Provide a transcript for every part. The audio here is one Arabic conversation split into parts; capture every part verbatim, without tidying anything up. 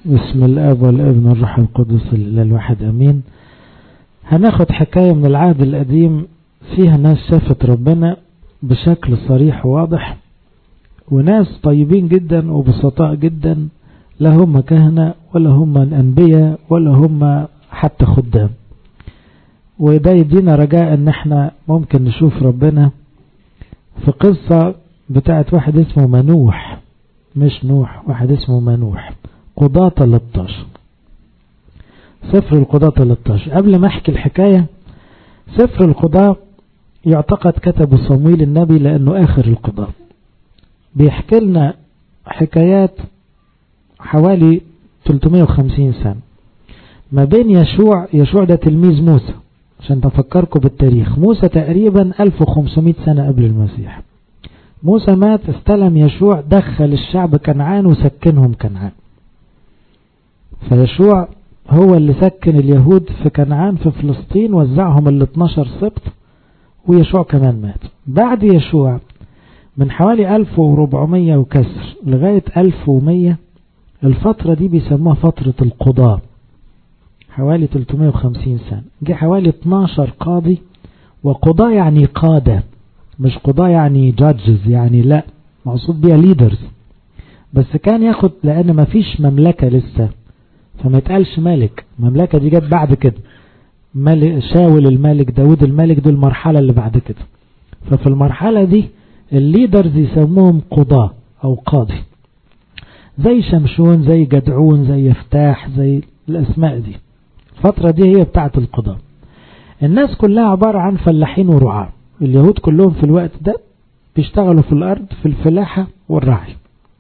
بسم الاب والابن والروح القدس الاله الواحد امين. هناخد حكاية من العهد القديم فيها ناس شافت ربنا بشكل صريح وواضح، وناس طيبين جدا وبسطاء جدا، لا هم كهنة ولا هم انبياء ولا هم حتى خدام. وده يدينا رجاء ان احنا ممكن نشوف ربنا في قصة بتاعت واحد اسمه منوح، مش نوح، واحد اسمه منوح، قضاة ثلاثة عشر، سفر القضاة ثلاثة عشر. قبل ما احكي الحكاية، سفر القضاة يعتقد كتبه صمويل النبي لانه اخر القضاة. بيحكي لنا حكايات حوالي ثلاثمائة وخمسين سنة ما بين يشوع يشوع ده تلميذ موسى، عشان تفكركم بالتاريخ. موسى تقريبا ألف وخمسمائة سنة قبل المسيح. موسى مات، استلم يشوع، دخل الشعب كنعان وسكنهم كنعان. فيشوع هو اللي سكن اليهود في كنعان في فلسطين، وزعهم ال اثناشر سبط، ويشوع كمان مات. بعد يشوع من حوالي ألف وأربعمائة وكسر لغاية ألف ومائة، الفترة دي بيسموها فترة القضاء، حوالي ثلاثمائة وخمسين سنة. جه حوالي اثناشر قاضي، وقضاء يعني قادة، مش قضاء يعني جادجز، يعني لا، مقصود بيها ليدرز. بس كان ياخد، لأن ما فيش مملكة لسه، فما يتقالش ملك. المملكة دي جت بعد كده، ملك شاول الملك، داود الملك، دول المرحلة اللي بعد كده. ففي المرحلة دي الليدرز يسموهم قضاء أو قاضي، زي شمشون، زي جدعون، زي يفتاح، زي الأسماء دي. الفترة دي هي بتاعة القضاء. الناس كلها عبارة عن فلاحين ورعاة. اليهود كلهم في الوقت ده بيشتغلوا في الأرض في الفلاحة والرعي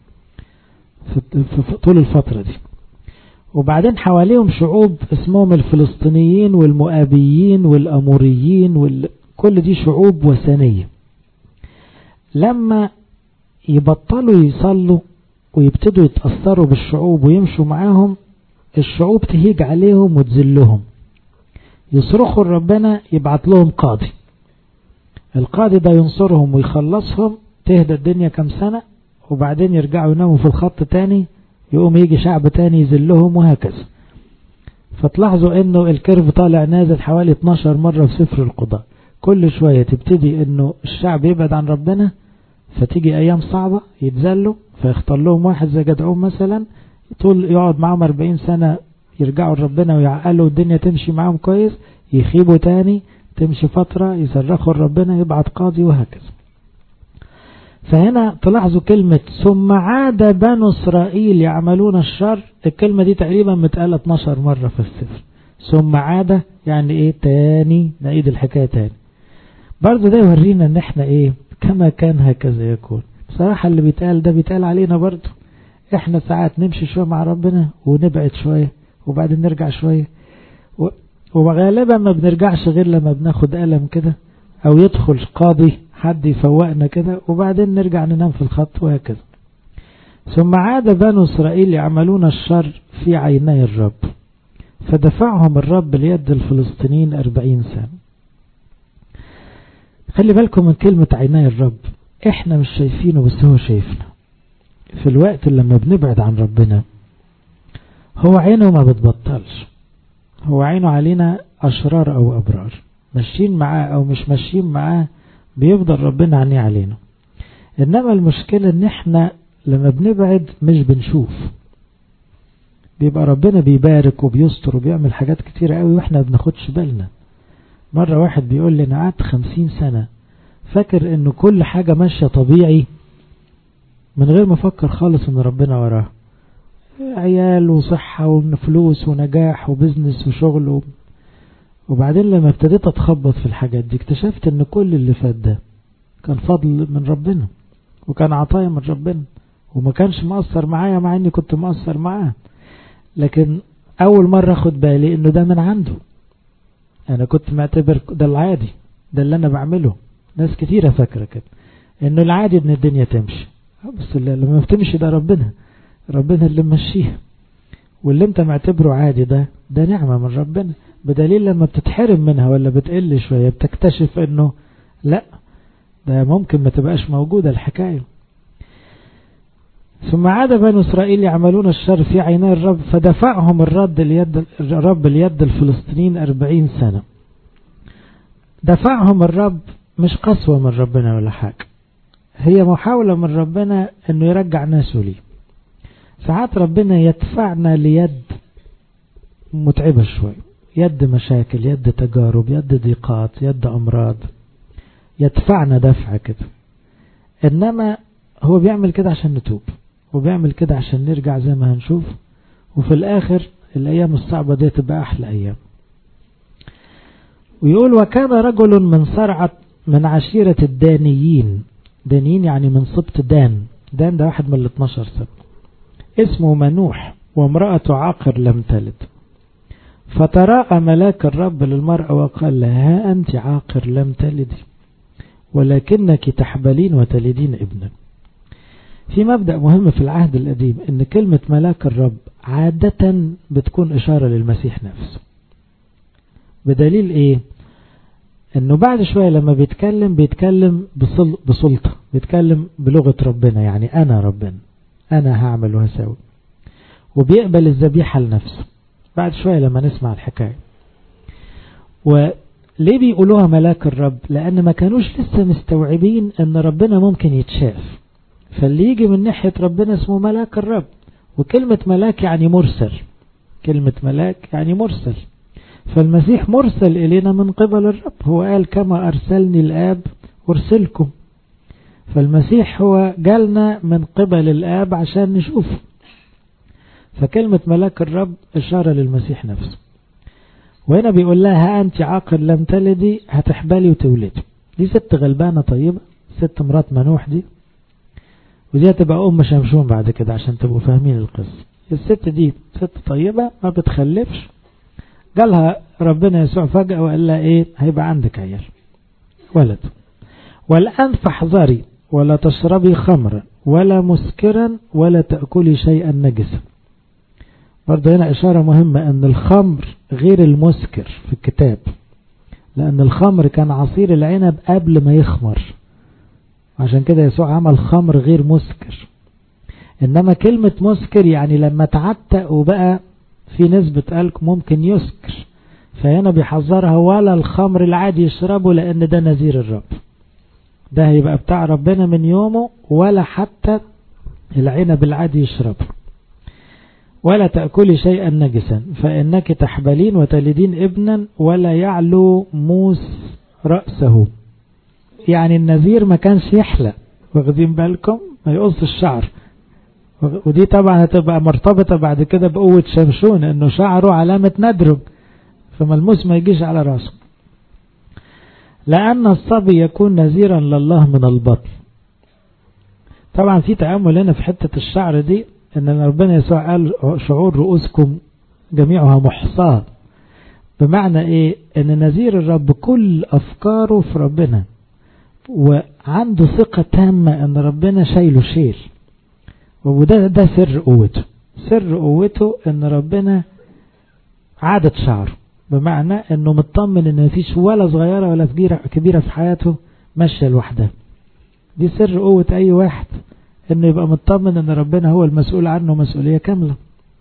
في طول الفترة دي. وبعدين حواليهم شعوب اسمهم الفلسطينيين والمؤابيين والأموريين وال... كل دي شعوب وثنية. لما يبطلوا يصلوا ويبتدوا يتأثروا بالشعوب ويمشوا معاهم، الشعوب تهيج عليهم وتذلهم، يصرخوا ربنا يبعت لهم قاضي. القاضي ده ينصرهم ويخلصهم، تهدى الدنيا كم سنة، وبعدين يرجعوا يناموا في الخط تاني، يقوم يجي شعب تاني يذلهم، وهكذا. فتلاحظوا انه الكيرف طالع نازل حوالي اثناشر مرة في سفر القضاء. كل شوية تبتدي انه الشعب يبعد عن ربنا، فتيجي ايام صعبة يتذلوا، فيختار لهم واحد زي جدعون مثلا، طول يقعد معهم أربعين سنة يرجعوا لربنا ويعقلوا الدنيا تمشي معهم كويس، يخيبوا تاني، تمشي فترة يصرخوا لربنا يبعت قاضي، وهكذا. فهنا تلاحظوا كلمة ثم عاد بنو إسرائيل يعملون الشر. الكلمة دي تقريبا متقالة اثناشر مرة في السفر. ثم عاد يعني ايه؟ تاني، نعيد الحكاية تاني. برضو ده يورينا ان احنا ايه، كما كان هكذا يكون. بصراحة اللي بيتقال ده بيتقال علينا برضو. احنا ساعات نمشي شوية مع ربنا ونبعد شوية وبعدين نرجع شوية، وغالبا ما بنرجعش غير لما بناخد ألم كده، او يدخل قاضي حد يفوقنا كده، وبعدين نرجع ننام في الخط، وهكذا. ثم عاد بنو إسرائيل يعملون الشر في عيني الرب، فدفعهم الرب ليد الفلسطينيين أربعين سنة. خلي بالكم من كلمة عيني الرب. احنا مش شايفينه بس هو شايفنا. في الوقت اللي لما بنبعد عن ربنا، هو عينه ما بتبطلش، هو عينه علينا أشرار أو أبرار، ماشيين معاه أو مش ماشيين معاه، بيفضل ربنا عينيه علينا. إنما المشكلة إن إحنا لما بنبعد مش بنشوف، بيبقى ربنا بيبارك وبيستر وبيعمل حاجات كتيرة قوي وإحنا بناخدش بالنا. مرة واحد بيقول لي أنا قعدت خمسين سنة فاكر إنه كل حاجة ماشية طبيعي، من غير ما أفكر خالص إن ربنا وراه، عيال وصحة وفلوس ونجاح وبزنس وشغل و... وبعدين لما ابتديت اتخبط في الحاجات دي، اكتشفت ان كل اللي فات ده كان فضل من ربنا، وكان عطايا من ربنا، وما كانش مؤثر معايا مع اني كنت مؤثر معاه. لكن اول مرة اخد بالي انه ده من عنده. انا كنت معتبر ده العادي، ده اللي انا بعمله. ناس كتيرة فاكرة كده انه العادي ان الدنيا تمشي، بس لما بتمشي ده ربنا ربنا اللي ممشيها. واللي انت معتبره عادي ده ده نعمة من ربنا، بدليل لما بتتحرم منها ولا بتقل شوية بتكتشف انه لا، ده ممكن ما تبقاش موجودة الحكاية. ثم عاد بنو إسرائيل يعملون الشر في عيني الرب فدفعهم الرب اليد الرب اليد الفلسطينيين أربعين سنة. دفعهم الرب مش قسوة من ربنا ولا حاجة، هي محاولة من ربنا انه يرجع ناسه ليه. ساعات ربنا يدفعنا ليد متعبة شوي، يد مشاكل، يد تجارب، يد ضيقات، يد أمراض، يدفعنا دفع كده. إنما هو بيعمل كده عشان نتوب، وبيعمل كده عشان نرجع زي ما هنشوف، وفي الآخر الأيام الصعبة دي تبقى أحلى أيام. ويقول وكان رجل من صرعة من عشيرة الدانيين، دانيين يعني من سبط دان، دان ده واحد من الاثناشر سبط، اسمه منوح وامرأته عاقر لم تلد. فتراءى ملاك الرب للمرأة وقال لها ها أنت عاقر لم تلدي ولكنك تحبلين وتلدين ابنا. في مبدأ مهم في العهد القديم ان كلمة ملاك الرب عادة بتكون إشارة للمسيح نفسه. بدليل ايه؟ انه بعد شوية لما بيتكلم بيتكلم بسلطة، بيتكلم بلغة ربنا، يعني انا ربنا، انا هعمل وهسوي، وبيقبل الذبيحة لنفسه بعد شوية لما نسمع الحكاية. وليه بيقولوها ملاك الرب؟ لأن ما كانوش لسه مستوعبين أن ربنا ممكن يتشاف، فاللي يجي من ناحية ربنا اسمه ملاك الرب. وكلمة ملاك يعني مرسل، كلمة ملاك يعني مرسل، فالمسيح مرسل إلينا من قبل الرب. هو قال كما أرسلني الآب أرسلكم، فالمسيح هو جالنا من قبل الآب عشان نشوفه. فكلمة ملاك الرب إشارة للمسيح نفسه. وهنا بيقول لها أنت عاقر لم تلدي، هتحبلي وتولدي. دي ست غلبانة طيبة، ست مرات منوح دي، ودي هتبقى أم شمشون بعد كده عشان تبقوا فاهمين القصة. الست دي ست طيبة ما بتخلفش، قالها ربنا يسوع فجأة وقال لها إيه؟ هيبقى عندك عيال ولد. والآن فاحذري ولا تشربي خمرا ولا مسكرا ولا تأكلي شيئا نجسا. برضه هنا إشارة مهمة أن الخمر غير المسكر في الكتاب، لأن الخمر كان عصير العنب قبل ما يخمر، عشان كده يسوع عمل خمر غير مسكر. إنما كلمة مسكر يعني لما تعتق وبقى في نسبة ألك ممكن يسكر، فهنا بيحذرها ولا الخمر العادي يشربه لأن ده نذير الرب، ده هيبقى بتاع ربنا من يومه، ولا حتى العنب العادي يشربه. ولا تأكلي شيئا نجسا فإنك تحبلين وتلدين ابنا ولا يعلو موس رأسه. يعني النذير ما كانش يحلق، واخدين بالكم؟ ما يقص الشعر، ودي طبعا هتبقى مرتبطة بعد كده بقوة شمشون انه شعره علامة ندره، فملموس ما يجيش على راسه. لأن الصبي يكون نذيرا لله من البطن. طبعا في تأمل هنا في حتة الشعر دي، ان ربنا يسوع قال شعور رؤوسكم جميعها محصاة، بمعنى ايه؟ ان نذير الرب كل افكاره في ربنا، وعنده ثقة تامة ان ربنا شايله شيل، وده ده سر قوته. سر قوته ان ربنا عادة شعره، بمعنى انه مطمن ان مفيش ولا صغيرة ولا كبيرة في حياته ماشية لوحدها. دي سر قوة اي واحد، انه يبقى مطمن ان ربنا هو المسؤول عنه مسؤولية كاملة.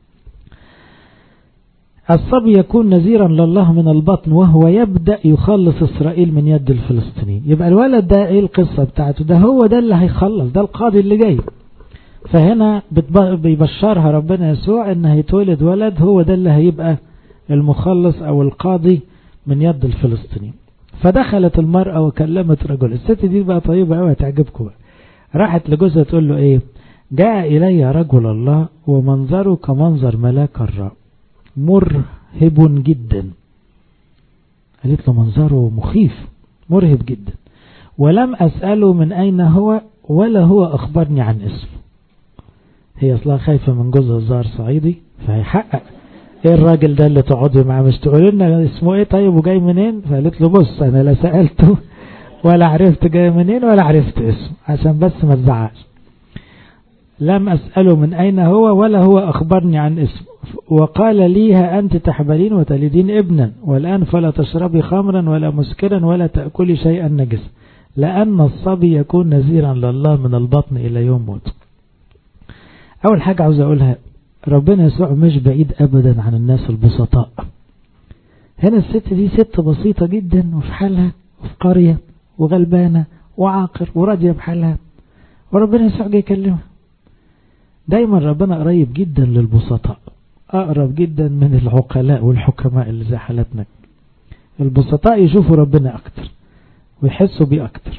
الصبي يكون نذيرا لله من البطن وهو يبدأ يخلص إسرائيل من يد الفلسطينيين. يبقى الولد ده ايه القصة بتاعته؟ ده هو ده اللي هيخلص، ده القاضي اللي جاي. فهنا بيبشرها ربنا يسوع ان هيتولد ولد، هو ده اللي هيبقى المخلص او القاضي من يد الفلسطينيين. فدخلت المرأة وكلمت رجل. الست دي بقى طيبة قوي، هتعجبكم بقى. راحت لجوزها تقول له ايه؟ جاء الي رجل الله ومنظره كمنظر ملاك الرب مرهب جدا. قالت له منظره مخيف مرهب جدا، ولم أسأله من أين هو ولا هو أخبرني عن اسمه. هي أصلا خايفة من جوزها الظاهر صعيدي، فهيحقق ايه الراجل ده اللي تقعدي معاه، مش تقولي لنا اسمه ايه طيب وجاي منين؟ فقالت له بص انا لا سألته ولا عرفت جاي منين ولا عرفت اسمه، عشان بس ما تزعلش. لم أسأله من أين هو ولا هو أخبرني عن اسمه، وقال ليها أنت تحبلين وتلدين ابنا، والآن فلا تشربي خمرا ولا مسكرا ولا تأكلي شيئا نجسا، لأن الصبي يكون نذيرا لله من البطن إلى يوم موت. أول حاجة عاوز أقولها، ربنا يسوع مش بعيد أبدا عن الناس البسطاء. هنا الست دي ست بسيطة جدا وفي حالها وفي قرية وغلبانة وعاقر وراضية بحالها، وربنا يسوع جاي يكلمها. دايما ربنا قريب جدا للبسطاء، أقرب جدا من العقلاء والحكماء اللي زي حالتنا. البسطاء يشوفوا ربنا أكتر ويحسوا بيه أكتر.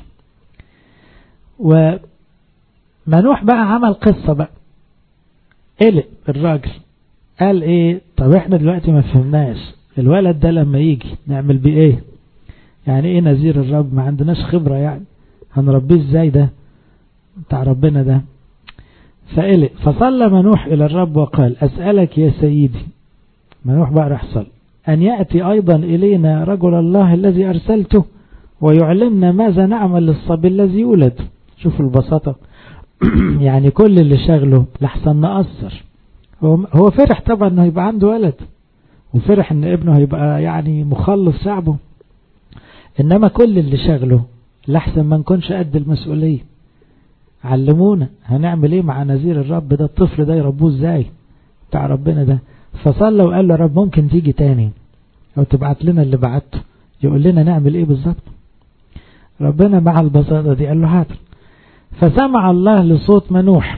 ومنوح بقى عمل قصة بقى، قلق الراجل، قال ايه؟ طب احنا دلوقتي ما فهمناش الولد ده لما يجي نعمل بيه ايه؟ يعني ايه نذير الرب؟ ما عندناش خبرة، يعني هنربيه ازاي ده بتاع ربنا ده؟ فقلق. فصلى منوح الى الرب وقال اسألك يا سيدي، منوح بقى راح صلى، ان يأتي ايضا الينا رجل الله الذي ارسلته ويعلمنا ماذا نعمل للصبي الذي يولد. شوفوا البساطة. يعني كل اللي شغله لحسن نقصر. هو فرح طبعا انه يبقى عنده ولد، وفرح ان ابنه هيبقى يعني مخلص شعبه، انما كل اللي شغله لحسن ما نكونش قد المسؤولية. علمونا هنعمل ايه مع نذير الرب ده، الطفل ده يربوه ازاي بتاع ربنا ده. فصلى وقال له رب ممكن تيجي تاني او تبعت لنا اللي بعته يقول لنا نعمل ايه بالظبط. ربنا مع البساطة دي قال له حاضر. فسمع الله لصوت منوح،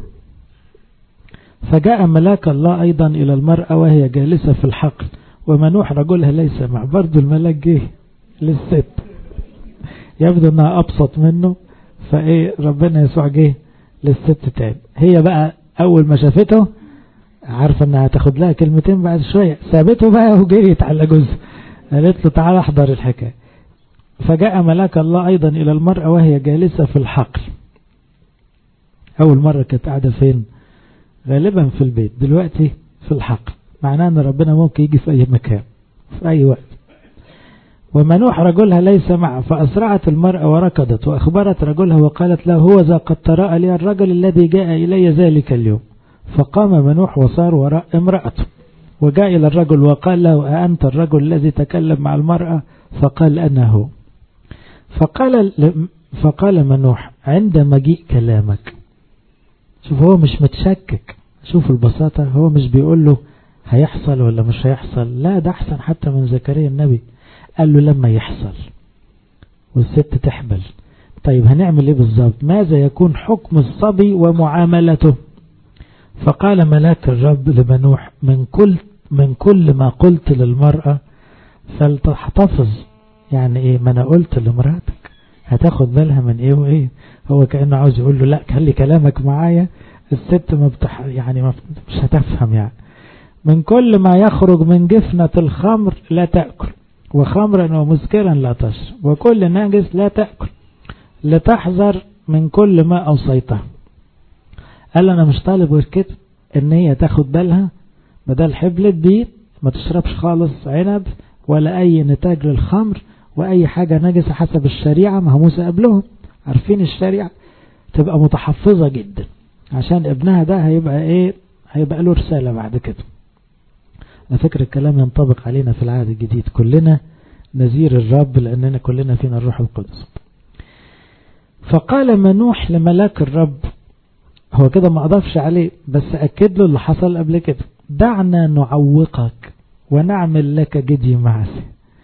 فجاء ملاك الله أيضا إلى المرأة وهي جالسة في الحقل ومنوح رجلها ليس مع. برضو الملاك جه للست، يبدو أنها أبسط منه، فإيه ربنا يسوع جه للست تاني. هي بقى أول ما شافته عارفة أنها تاخد لها كلمتين، بعد شوية سابته بقى وجريت على جوزها، قالت له تعال احضر الحكاية. فجاء ملاك الله أيضا إلى المرأة وهي جالسة في الحقل. أول مرة كانت قاعدة فين؟ غالبا في البيت، دلوقتي في الحقل، معناه أن ربنا ممكن يجي في أي مكان في أي وقت. ومنوح رجلها ليس معه، فأسرعت المرأة وركضت وأخبرت رجلها وقالت له هو ذا قد تراءى لي الرجل الذي جاء إلي ذلك اليوم. فقام منوح وصار وراء امرأته وجاء إلى الرجل وقال له أأنت الرجل الذي تكلم مع المرأة؟ فقال أنا هو. فقال فقال منوح عند مجيء كلامك. شوف هو مش متشكك، شوف البساطة، هو مش بيقول له هيحصل ولا مش هيحصل، لا ده أحسن حتى من زكريا النبي. قال له لما يحصل والست تحبل، طيب هنعمل ايه بالظبط؟ ماذا يكون حكم الصبي ومعاملته؟ فقال ملاك الرب لمنوح من كل من كل ما قلت للمرأة فلتحتفظ. يعني ايه؟ ما انا قلت لمراتك هتاخد بالها من ايه وايه. هو كأنه عاوز يقول له لا خلي كلامك معايا، الست ما بتح يعني ما مش هتفهم. يعني من كل ما يخرج من جفنة الخمر لا تأكل، وخمرا ومسكرا لا تشرب، وكل ناجس لا تأكل، لتحذر من كل ما أوصيته. قال أنا مش طالب غير كده، إن هي تاخد بالها بدل حبلت بيه ما تشربش خالص عنب ولا أي نتاج للخمر وأي حاجة نجسة حسب الشريعة مهموسة قبلهم، عارفين الشريعة، تبقى متحفظة جدا عشان ابنها ده هيبقى إيه؟ هيبقى له رسالة بعد كده. على فكرة الكلام ينطبق علينا في العهد الجديد، كلنا نذير الرب لأننا كلنا فينا الروح القدس. فقال منوح لملاك الرب، هو كده ما أضافش عليه بس أكد له اللي حصل قبل كده، دعنا نعوقك ونعمل لك جدي معسي.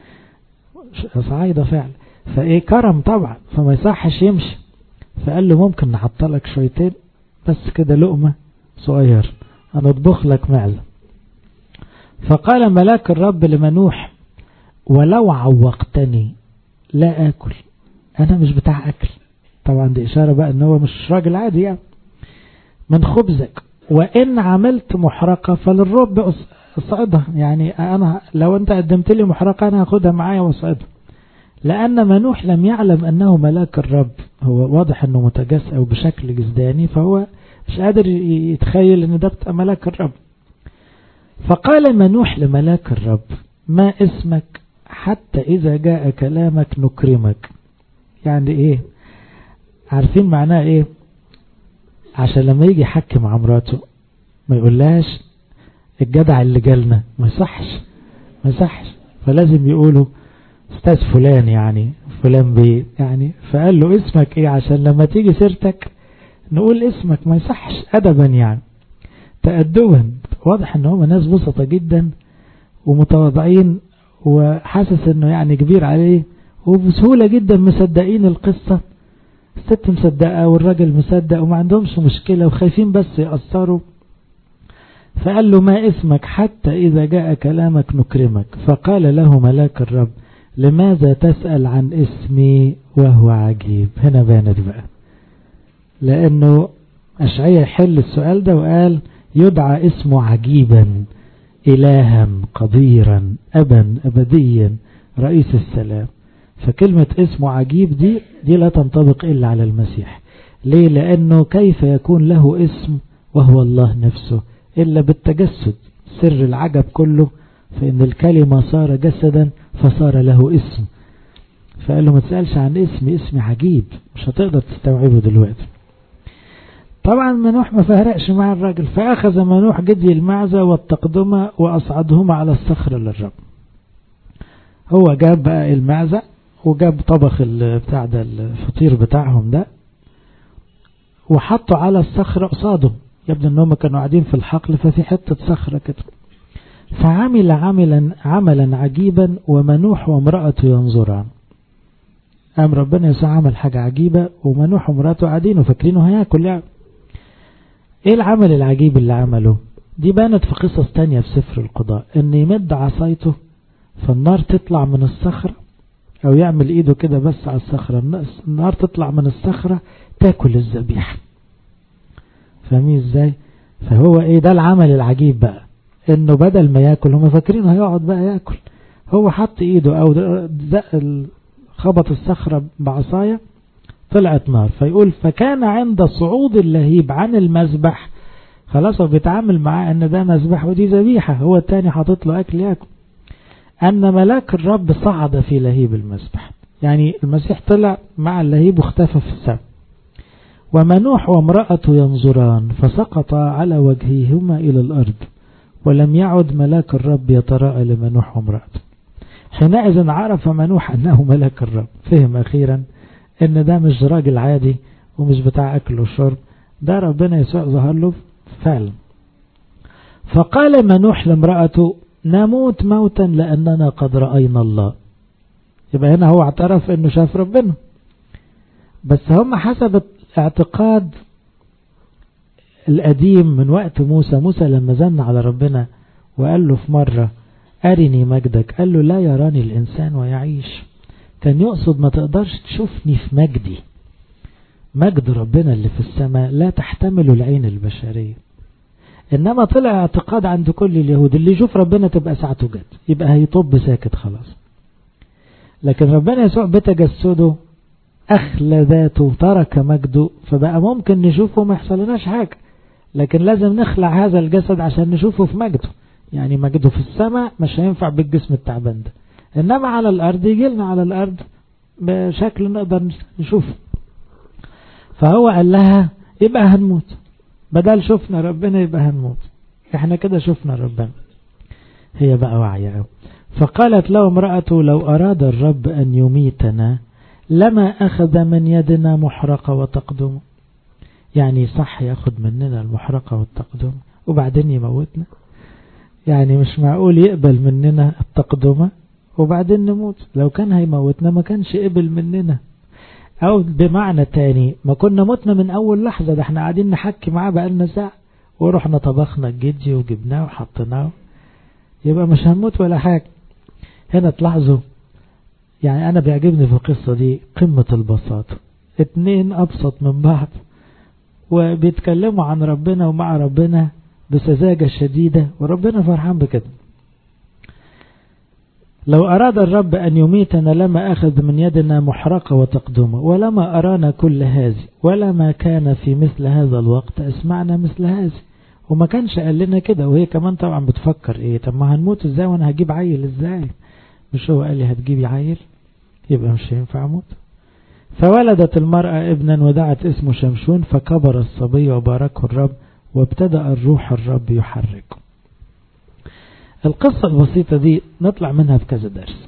صعيدة فعلا، فإيه كرم طبعا، فما يصحش يمشي. فقال له ممكن نحطلك شويتين بس كده لقمة صغير هنطبخ لك معزة. فقال ملاك الرب لمنوح ولو عوقتني لا آكل، أنا مش بتاع أكل. طبعا دي إشارة بقى أنه مش راجل عادي يعني. من خبزك وإن عملت محرقة فللرب أصعدها، يعني أنا لو أنت قدمت لي محرقة أنا هاخدها معايا وأصعدها. لأن منوح لم يعلم أنه ملاك الرب، هو واضح أنه متجسد أو بشكل جسداني، فهو مش قادر يتخيل أن ده ملاك الرب. فقال منوح لملاك الرب ما اسمك حتى إذا جاء كلامك نكرمك. يعني إيه؟ عارفين معناه إيه؟ عشان لما يجي يحكي مع مراته ما يقولهاش الجدع اللي جالنا، ما يصحش ما يصحش، فلازم يقولوا استاذ فلان يعني فلان بيه يعني. فقال له اسمك ايه عشان لما تيجي سيرتك نقول اسمك، ما يصحش أدبا يعني. تأدبا. واضح ان هم ناس بسطة جدا ومتواضعين، وحاسس انه يعني كبير عليه، وبسهولة جدا مصدقين القصة. الست مصدقة والراجل مصدق وما عندهمش مشكلة وخايفين بس يأثروا. فقال له ما اسمك حتى إذا جاء كلامك نكرمك. فقال له ملاك الرب لماذا تسأل عن اسمي وهو عجيب؟ هنا بانت بقى، لأنه أشعياء يحل السؤال ده وقال يدعى اسمه عجيبا، إلها قديرا، أبا أبديا، رئيس السلام. فكلمة اسمه عجيب دي دي لا تنطبق إلا على المسيح. ليه؟ لأنه كيف يكون له اسم وهو الله نفسه إلا بالتجسد؟ سر العجب كله فإن الكلمة صار جسدا فصار له اسم. فقال له ما تسألش عن اسم، اسم عجيب مش هتقدر تستوعبه دلوقتي. طبعا منوح ما فارقش مع الراجل، فأخذ منوح جدي المعزة والتقدمة وأصعدهما على الصخر للرب. هو جاب بقى المعزة وجاب طبخ بتاع ده الفطير بتاعهم ده وحطه على الصخرة قصاده. يبدو انهم كانوا قاعدين في الحقل ففي حتة صخرة كده. فعمل عملا عملا عجيبا ومنوح وامرأته ينظران. قام ربنا يسوع عمل حاجة عجيبة ومنوح وامرأته قاعدين وفاكرينه هياكل يعني. ايه العمل العجيب اللي عمله؟ دي بانت في قصص تانية في سفر القضاء، ان يمد عصايته فالنار تطلع من الصخرة، او يعمل ايده كده بس على الصخرة النار تطلع من الصخرة تاكل الذبيحة. فاهمين ازاي؟ فهو ايه ده العمل العجيب بقى، انه بدل ما ياكل هم فاكرينه هيقعد بقى ياكل، هو حط ايده او دق خبط الصخرة بعصاية طلعت نار. فيقول فكان عند صعود اللهيب عن المذبح، خلاص هو بيتعامل معاه ان ده مذبح ودي ذبيحة، هو التاني حاطط له اكل ياكل، ان ملاك الرب صعد في لهيب المذبح. يعني المسيح طلع مع اللهيب واختفى في السماء. ومنوح وامرأته ينظران فسقط على وجههما إلى الأرض ولم يعد ملاك الرب يتراءى لمنوح وامرأته. حينئذ عرف منوح أنه ملاك الرب، فهم أخيرا أن ده مش راجل عادي ومش بتاع أكل وشرب، ده ربنا يسوع ظهر له فعلا. فقال منوح لامرأته نموت موتا لأننا قد رأينا الله. يبقى هنا هو اعترف أنه شاف ربنا، بس هم حسب اعتقاد القديم من وقت موسى. موسى لما زن على ربنا وقال له في مرة أرني مجدك، قال له لا يراني الإنسان ويعيش. كان يقصد ما تقدرش تشوفني في مجدي. مجد ربنا اللي في السماء لا تحتمل العين البشرية. إنما طلع اعتقاد عند كل اليهود اللي يشوف ربنا تبقى ساعته جد، يبقى هيطب ساكت خلاص. لكن ربنا يسوع بتجسده أخلى ذاته ترك مجده، فبقى ممكن نشوفه ما يحصلناش حاجة، لكن لازم نخلع هذا الجسد عشان نشوفه في مجده. يعني مجده في السماء مش هينفع بالجسم التعبان ده، إنما على الأرض يجي لنا على الأرض بشكل نقدر نشوفه. فهو قال لها يبقى هنموت، بدل شفنا ربنا يبقى هنموت، احنا كده شفنا ربنا. هي بقى واعية. فقالت له امرأته لو أراد الرب أن يميتنا لما أخذ من يدنا محرقة وتقدم. يعني صح يأخذ مننا المحرقة والتقدم وبعدين يموتنا؟ يعني مش معقول يقبل مننا التقدمة وبعدين نموت. لو كان هيموتنا ما كانش قبل مننا، أو بمعنى تاني ما كنا متنا من أول لحظة. ده احنا قاعدين نحكي معاه بقالنا ساعة ورحنا طبخنا الجدي وجبناه وحطناه، يبقى مش هنموت ولا حاجة. هنا تلاحظوا يعني أنا بيعجبني في القصة دي قمة البساطة، اتنين أبسط من بعض وبيتكلموا عن ربنا ومع ربنا بسذاجة شديدة وربنا فرحان بكده. لو أراد الرب أن يميتنا لما أخذ من يدنا محرقة وتقدمة ولما أرانا كل هذه ولما كان في مثل هذا الوقت أسمعنا مثل هذه. وما كانش قال لنا كده. وهي كمان طبعا بتفكر ايه، طب ما هنموت ازاي وانا هجيب عيل ازاي؟ مش هو قال لي هتجيبي عيل؟ يبقى مش هينفع اموت. فولدت المرأة ابنا ودعت اسمه شمشون فكبر الصبي وباركه الرب وابتدأ الروح الرب يحركه. القصة البسيطة دي نطلع منها بكذا درس.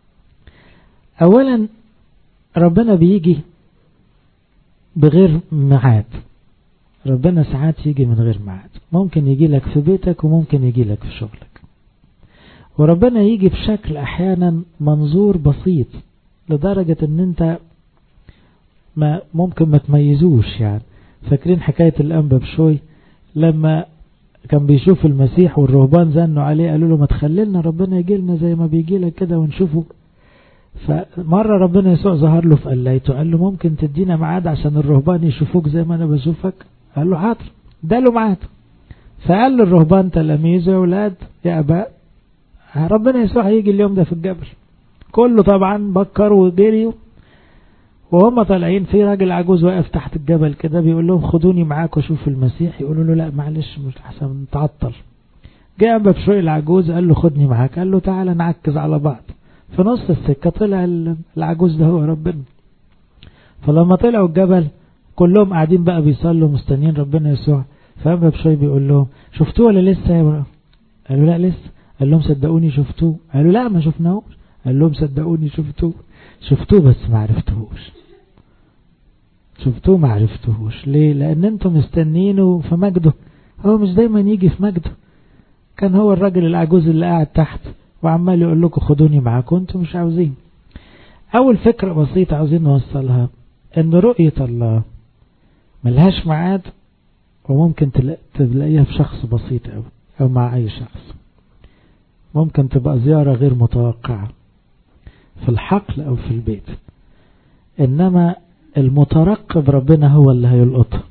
اولا ربنا بيجي بغير ميعاد، ربنا ساعات يجي من غير ميعاد، ممكن يجي لك في بيتك وممكن يجي لك في شغلك. وربنا يجي بشكل احيانا منظور بسيط لدرجة ان انت ما ممكن ما تميزوش. يعني فاكرين حكاية الأنبا بشوي لما كان بيشوف المسيح والرهبان زنوا عليه قالوا له ما تخللنا ربنا يجي لنا زي ما بيجي لك كده ونشوفه. فمرة ربنا يسوع ظهر له في قلايته قال له ممكن تدينا ميعاد عشان الرهبان يشوفوك زي ما انا بشوفك؟ قال له حاضر، ده له ميعاد. فقال للرهبان تلاميذه يا اولاد يا اباء ربنا يسوع هيجي اليوم ده في الجبل. كله طبعا بكر وجري، وهم طالعين في راجل عجوز واقف تحت الجبل كده بيقول لهم خدوني معاكم شوف المسيح. يقولوا له لا معلش مش احسن نتعطل. جاء أنبا بشوي العجوز قال له خدني معاك، قال له تعالى نعكز على بعض. في نص السكة طلع العجوز ده هو ربنا. فلما طلعوا الجبل كلهم قاعدين بقى بيصلوا مستنيين ربنا يسوع. فأنبا بشوي بيقول لهم شفتوه ولا لسه يا برا؟ قالوا لا لسه. قال لهم صدقوني شفتوه؟ قالوا لا ما شفناهوش. قال لهم صدقوني شفتوه. شفتوه بس ما عرفتوهوش. شفتوه ما عرفتوهوش ليه؟ لأن انتم مستنينه في مجده، هو مش دايما يجي في مجده. كان هو الراجل العجوز اللي قاعد تحت وعمال يقول لكم خدوني معاكم انتم مش عاوزين. اول فكرة بسيطة عاوزين نوصلها ان رؤية الله ملهاش ميعاد، وممكن تلاقيها في شخص بسيط أو, او مع اي شخص. ممكن تبقى زيارة غير متوقعة في الحقل او في البيت، انما المترقب ربنا هو اللي هيلقطها.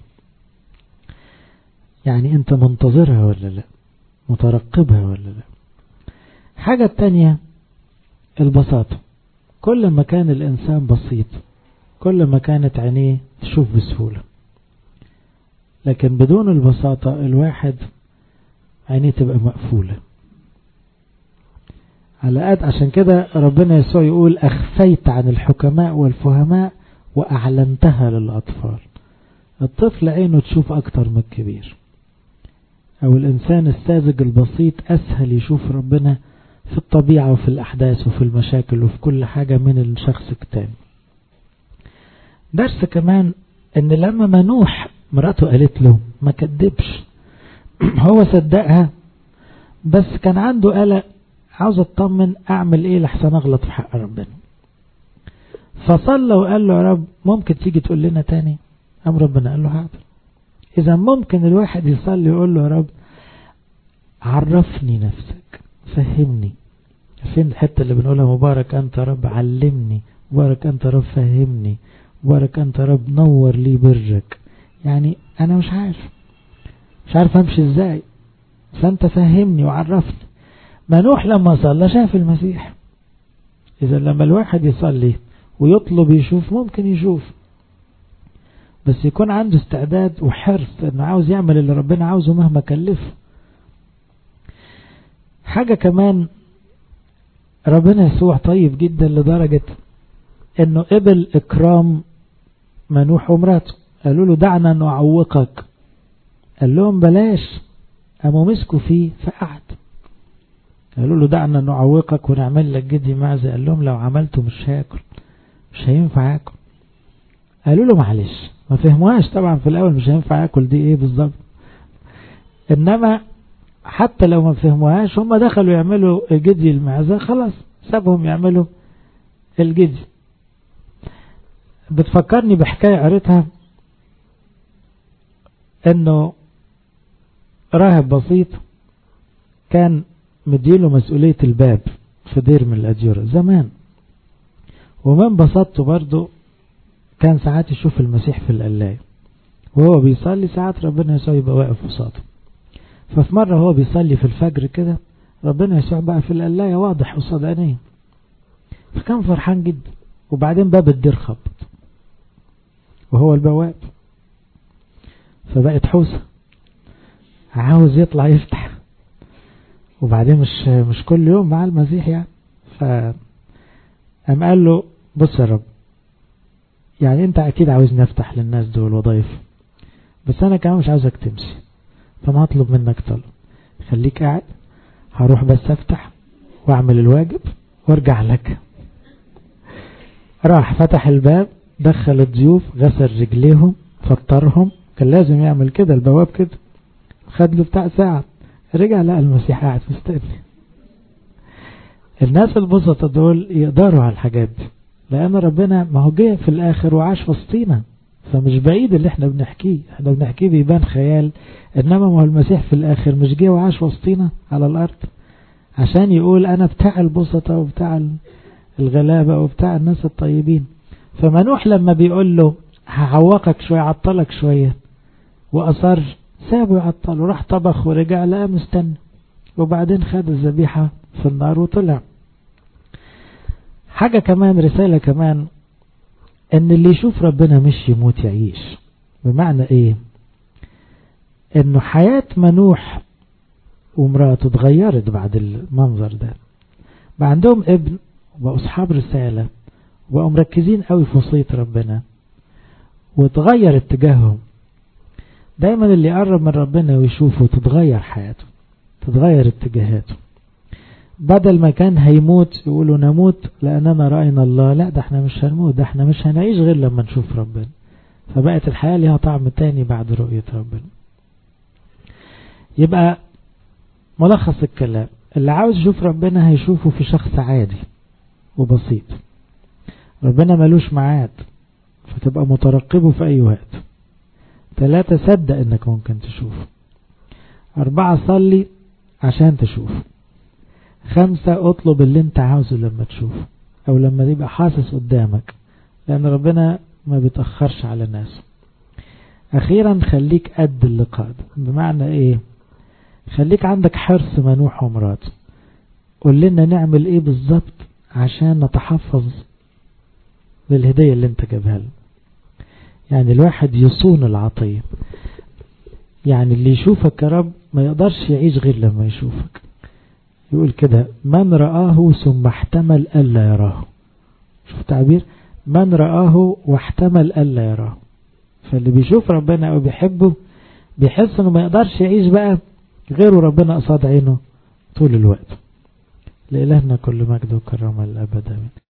يعني انت منتظرها ولا لا؟ مترقبها ولا لا؟ حاجة تانية البساطة. كل ما كان الإنسان بسيط كل ما كانت عينيه تشوف بسهولة، لكن بدون البساطة الواحد عينيه تبقى مقفولة على قد. عشان كده ربنا يسوع يقول أخفيت عن الحكماء والفهماء وأعلنتها للأطفال. الطفل عينه تشوف أكتر من الكبير، أو الإنسان الساذج البسيط أسهل يشوف ربنا في الطبيعة وفي الأحداث وفي المشاكل وفي كل حاجة من الشخص التاني. درس كمان إن لما منوح مراته قالت له ما كدبش، هو صدقها بس كان عنده قلق، عاوز اطمن أعمل إيه لحسن أغلط في حق ربنا. فصلى وقال له يا رب ممكن تيجي تقول لنا تاني؟ أم ربنا قال له حاضر. إذا ممكن الواحد يصلي يقول له يا رب عرفني نفسك، فهمني. فين الحتة اللي بنقولها مبارك أنت رب علمني، مبارك أنت رب فهمني، مبارك أنت رب نور لي برك. يعني أنا مش عارف مش عارف أمشي إزاي، فأنت فهمني وعرفني. منوح لما صلى شاف المسيح. إذا لما الواحد يصلي ويطلب يشوف ممكن يشوف، بس يكون عنده استعداد وحرص انه عاوز يعمل اللي ربنا عاوزه مهما كلفه. حاجة كمان ربنا يسوع طيب جدا لدرجة انه قبل اكرام منوح ومراته. قالوا له دعنا نعوقك، قال لهم بلاش، قاموا مسكوا فيه فقعد. قالوا له دعنا نعوقك ونعمل لك جدي معزة، قال لهم لو عملته مش هاكل، مش هينفع اكل. قالوا له معلش، ما فهموهاش طبعا في الاول مش هينفع اكل دي ايه بالظبط، انما حتى لو ما فهموهاش هم دخلوا يعملوا الجدي المعزة، خلاص سابهم يعملوا الجدي. بتفكرني بحكاية قريتها انه راهب بسيط كان مديله مسؤولية الباب في دير من الأديرة زمان، ومن بساطته برضو كان ساعات يشوف المسيح في القلاية وهو بيصلي، ساعات ربنا يسوع يبقى واقف وساطه. ففي مرة هو بيصلي في الفجر كده ربنا يسوع بقى في القلاية واضح قصاد عينيه، فكان فرحان جدا. وبعدين باب الدير خبط وهو البواب، فبقت حوسة عاوز يطلع يفتح، وبعدين مش مش كل يوم مع المسيح يعني. فقام قال له بص يا رب، يعني انت اكيد عاوزني افتح للناس دول وضيف، بس انا كمان مش عاوزك تمشي، فانا هطلب منك طلب، خليك قاعد هروح بس افتح واعمل الواجب وارجع لك. راح فتح الباب، دخل الضيوف، غسل رجليهم، فطرهم، كان لازم يعمل كده البواب كده، خد له بتاع ساعة، رجع لقى المسيح قاعد مستني. الناس البسطة دول يقدروا على الحاجات دي، لأن ربنا ما هو جه في الآخر وعاش وسطينا، فمش بعيد اللي احنا بنحكيه. احنا بنحكيه بيبان خيال، إنما ما هو المسيح في الآخر مش جه وعاش وسطينا على الأرض عشان يقول أنا بتاع البسطة وبتاع الغلابة وبتاع الناس الطيبين. فمنوح لما بيقول له هعوقك شوية عطلك شوية وأصر، سابه يعطل وراح طبخ ورجع لقى مستنى، وبعدين خد الذبيحة في النار وطلع. حاجة كمان، رسالة كمان، ان اللي يشوف ربنا مش يموت يعيش. بمعنى ايه؟ انه حياة منوح ومراته اتغيرت بعد المنظر ده، بقى عندهم ابن وبقوا اصحاب رسالة وبقوا مركزين قوي في وصية ربنا وتغير اتجاههم. دايما اللي يقرب من ربنا ويشوفه تتغير حياته، تتغير اتجاهاته. بدل ما كان هيموت يقولوا نموت لأننا رأينا الله، لا ده احنا مش هنموت، ده احنا مش هنعيش غير لما نشوف ربنا. فبقت الحياة لها طعم تاني بعد رؤية ربنا. يبقى ملخص الكلام، اللي عاوز يشوف ربنا هيشوفه في شخص عادي وبسيط. ربنا ملوش معاد، فتبقى مترقبه في أي وقت. ثلاثة، صدق انك ممكن تشوفه. أربعة، صلي عشان تشوفه. خمسة، اطلب اللي انت عاوزه لما تشوفه او لما يبقى حاسس قدامك، لان ربنا ما بيتأخرش على الناس. اخيرا خليك قد اللقاء. بمعنى ايه؟ خليك عندك حرص منوح ومراته. قول لنا نعمل ايه بالظبط عشان نتحفظ بالهدية اللي انت جابها لنا. يعني الواحد يصون العطية، يعني اللي يشوفك يا رب ما يقدرش يعيش غير لما يشوفك. يقول كده من رآه ثم احتمل ألا يراه. شوف تعبير، من رآه واحتمل ألا يراه. فاللي بيشوف ربنا او بيحبه بيحس انه ما يقدرش يعيش بقى غيره ربنا قصاد عينه طول الوقت. لإلهنا كل مجد وكرامة للأبد آمين.